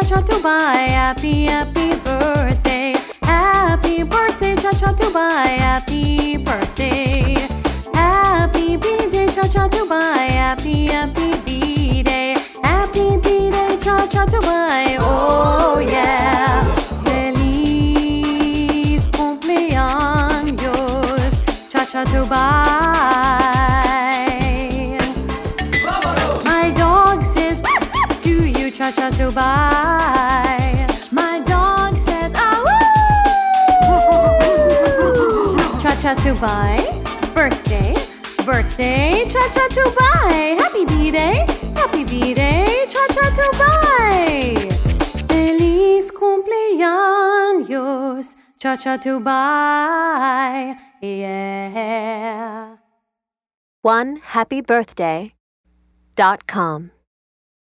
cha-cha Dubai. Happy, happy birthday. Happy birthday, cha-cha Dubai. Happy birthday. Happy B-day, cha-cha Dubai. Happy, happy B-day. Happy B-day, cha-cha Dubai. Oh yeah. Feliz cumpleaños, cha-cha Dubai. My dog says to you, cha-cha Dubai. My dog says cha-cha Dubai. Birthday, birthday, cha-cha Dubai. Happy B-day, happy B-day, cha-cha Dubai. Feliz cumpleaños, cha-cha Dubai. Yeah. OneHappyBirthday.com